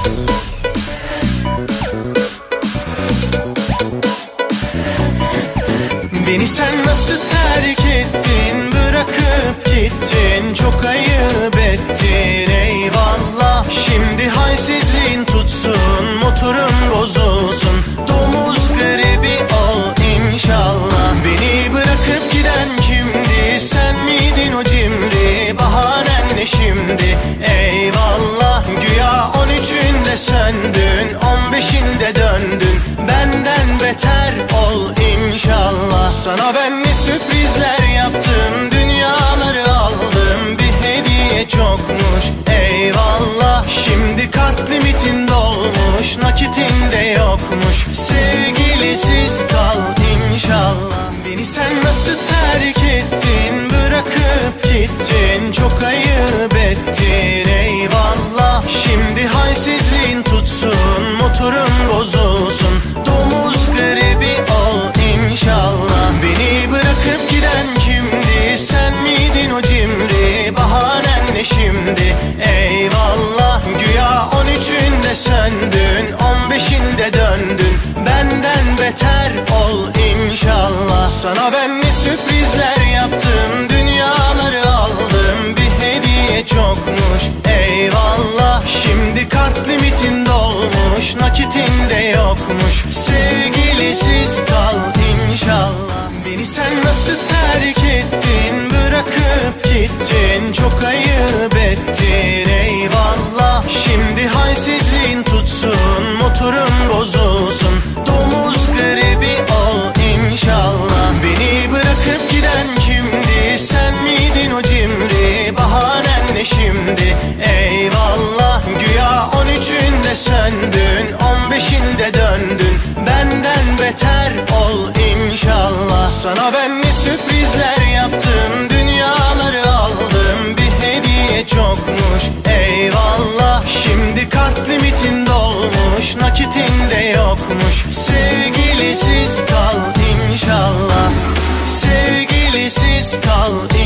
Beni sen nasıl terk ettin, bırakıp gittin, çok ayıp ettin eyvallah. Şimdi halsizliğin tutsun, motorun bozulsun, domuz gribi ol inşallah. Beni bırakıp giden kimdi, sen miydin o cimri, bahanen ne şimdi eyvallah. Güya 13'ünde söndün, 15'inde döndün, benden beter ol inşallah. Sana ben ne sürprizler yaptım, dünyaları aldım, bir hediye çokmuş eyvallah. Şimdi kart limitin dolmuş, nakitin de yokmuş, sevgilisiz kal inşallah. Beni sen nasıl terk ettin, bırakıp gittin, çok ayıp ettin eyvallah. Şimdi halsizliğin tutsun, motorun bozulsun, domuz gribi ol inşallah. Beni bırakıp giden kimdi, sen miydin o cimri, bahanen ne şimdi eyvallah. Güya 13'ünde söndün, 15'inde döndün, benden beter ol inşallah. Sana ben ne sürprizler yaptım, dünyaları aldım, bir hediye çokmuş eyvallah. Şimdi kart limitin dolmuş, nakitin de yokmuş, sevgilisiz kal inşallah. Beni sen nasıl terk ettin, bırakıp gittin, çok ayıp ettin eyvallah. Şimdi halsizliğin tutsun, motorun bozulsun, domuz gribi ol inşallah. Beni bırakıp giden kimdi, sen miydin o cimri, bahanen ne şimdi eyvallah. Güya 13'ünde söndün, 15'inde döndün, benden beter ol inşallah. Sana ben ne sürprizler yaptım, dünyaları aldım, bir hediye çokmuş eyvallah. Şimdi kart limitin dolmuş, nakitin de yokmuş, sevgilisiz kal inşallah, sevgilisiz kal inşallah.